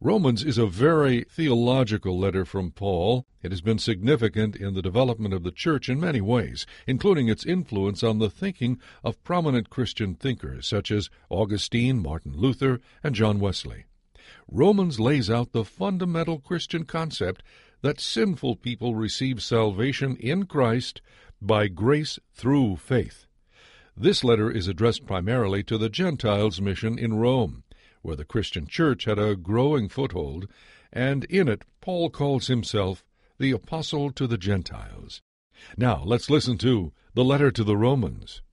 Romans is a very theological letter from Paul. It has been significant in the development of the church in many ways, including its influence on the thinking of prominent Christian thinkers such as Augustine, Martin Luther, and John Wesley. Romans lays out the fundamental Christian concept that sinful people receive salvation in Christ by grace through faith. This letter is addressed primarily to the Gentiles' mission in Rome, where the Christian church had a growing foothold, and in it Paul calls himself the Apostle to the Gentiles. Now let's listen to the letter to the Romans.